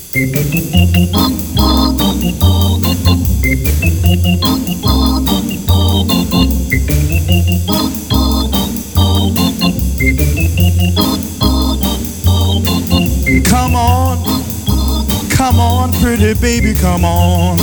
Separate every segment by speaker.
Speaker 1: Come on, come on, pretty baby, come on.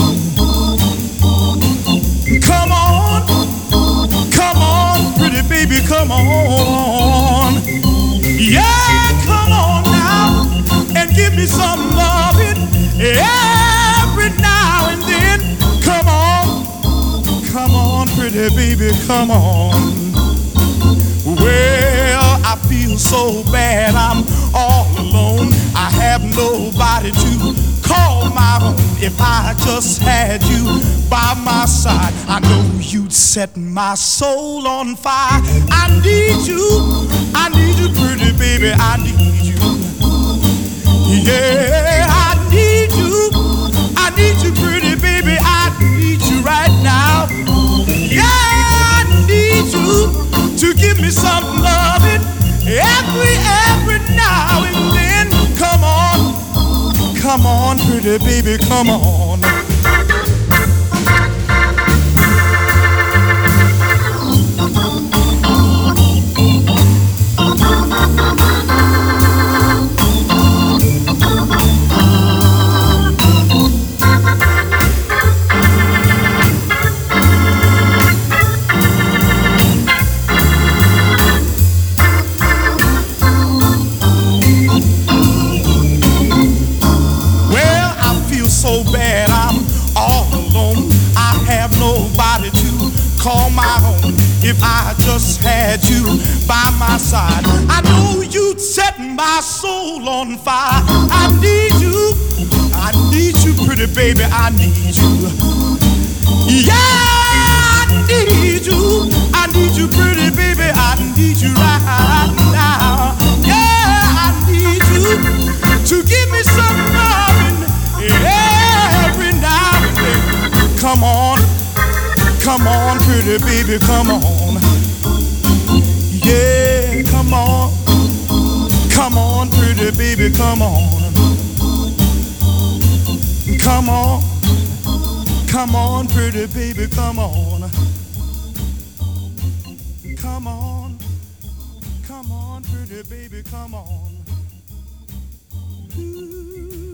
Speaker 1: Come on, come on, pretty baby, come on. Yeah, come on now and give me some loving every now and then. Come on, pretty baby, come on. Well, I feel so bad, I'm all alone. I have nobody to call my own. If I just had you by my side, I know you'd set my soul on fire. I need you, pretty baby, I need you. Yeah, I need you, pretty baby, I need you right now. Yeah, I need you to give me some loving every now and then. Come on, pretty baby, come on. So bad, I'm all alone. I have nobody to call my own. If I just had you by my side, I know you'd set my soul on fire. I need you, pretty baby, I need you. Yeah, I need you, pretty baby, I need you right now. Yeah, I need you to give me some loving every now and then. Come on, pretty baby, come on. Yeah, come on, pretty baby, come on. Come on, pretty baby, come on. Come on, pretty baby, come on. Ooh.